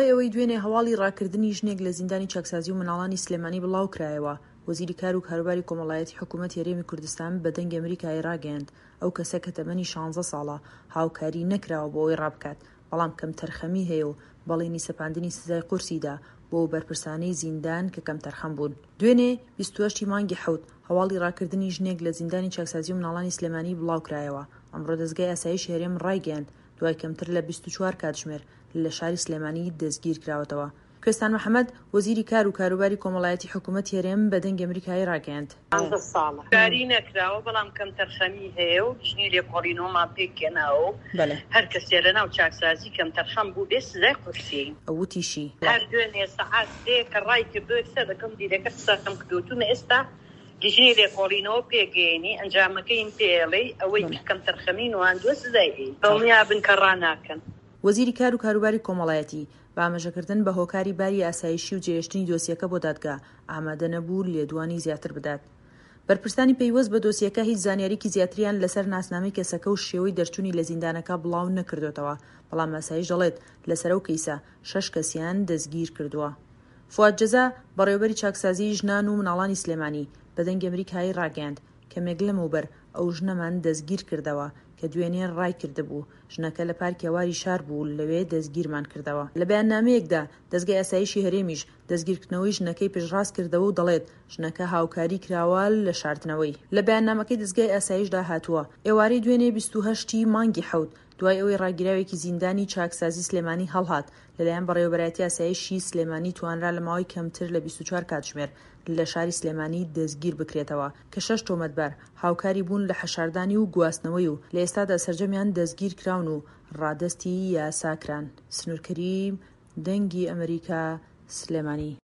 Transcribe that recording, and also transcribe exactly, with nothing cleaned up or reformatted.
بەڵای ئەوەی دوێنێ هەواڵی ڕاکردنی ژنێک لە زیندانی چاکسازی و مناڵانی سلێمانی بڵاو کرایەوە، وەزیری کار و کاروباری کۆمەڵایەتی حکوومەت هێرێمی کوردستان بە دەنگی ئەمریکای ڕاگەیاند ئەو کەسە کە تەمەنی شانزدە ساڵە هاوکاری نەکراوە بۆ ئەوەی ڕابکات، بەڵام کەم تەرخەمی هەیە و بەڵێنی سەپاندنی سزای قورسیدا بۆ بەرپرسانەی زیندان کە کەم تەرخەم بوون. دوێنێ بیست و هەشتی مانگی حەوت هەواڵی ڕاکردنی ژنێک لە زیندانی چاکسازی و مناڵانی سلێمانی بڵاو کرایەوە. ئەمڕۆ دەزگای ئاسایش هێرێم ڕایگەیاند دوای کەمتر لە بیست و چوار کاتژمێر لە شاری سلێمانی دەستگیر کراوەتەوە. کوێستان محەممەد وەزیری کار و کاروباری کۆمەڵایەتی حکوومەت هێرێم بە دەنگی ئەمریکای ڕاگەیاند ساڵە کاری نەکراوە بەڵام کەم تەرخەمی هەیە و ژنی لێکۆڵینەوەمان پێکێناوە و هەر کەسێ لە ناو چاکسازی کەم تەرخەم بوو بێ سزای قورسی. ئەوتیشی هەر دوێنێ سەعات دێ کە ڕای کردووە سەر دەکەم دیرەکە سەرخەم کردوتونە ئێستا گژنی لێکۆڵینەوە پێگەێنی ئەنجامەکەیم پێڵێ ئەوەی کەم تەرخەمین وهاندووە سزای دڵنیا بن کە ڕاناکەن. وەزیری کار و کاروباری کۆمەڵایەتی بە ئاماژەکردن بە هۆکاری باری ئاسایشی و جێهێشتنی دۆسیەکە بۆ دادگا ئامادە نەبوو لێدوانی زیاتر بدات. بەرپرسانی پەیوەست بە دۆسیەکە هیچ زانیاریکی زیاتریان لەسەر ناسنامەی کەسەکە و شێوەی دەرچوونی لە زیندانەکە بڵاو نەکردوێتەوە، بەڵام ئاسایش دەڵێت لەسەر ئەو کەیسە شەش کەسیان دەستگیر کردووە. فواد جەزا بەڕێوەبەری چاکسازی ژنان و مناڵانی سلێمانی بە دەنگی ئەمریکایی ڕاگەیاند کەمێک لەمەوبەر ئەو ژنەمان دەستگیر کردەوە کە دوێنێ ڕای کردبوو ژنەکە لە پارکی هەواری شار بوو لەوێ دەستگیرمان کردەوە. لە بەیاننامەیەکدا دەزگای ئاسایشی هەرێمیش دەستگیرکردنەوەی ژنەکەی پێشڕاست کردەوە و دەڵێت ژنەکە هاوکاری کراوە لە شاردنەوەی. لە بەیاننامەکەی دەزگای ئاسایشدا هاتووە ئێوارەی دوێنێ بیست و هەشتی مانگی حەوت دوای ئەوەی ڕاگیراوێکی زیندانی چاکسازی سلێمانی هەڵهات لەلایەن بەڕێوەبەرایەتی ئاسایشی سلێمانی توانرا لە ماوەی کەمتر لە بیست و چوار کاتژمێر لە شاری سلێمانی دەستگیر بکرێتەوە کە شەش تۆمەتبار هاوکاری بوون لە حەشاردانی و گواستنەوەی و لە ئێستادا سەرجەمیان دەستگیر کراون و ڕادەستی یاساکران. سنوورکەریم دەنگی ئەمریکا سلێمانی.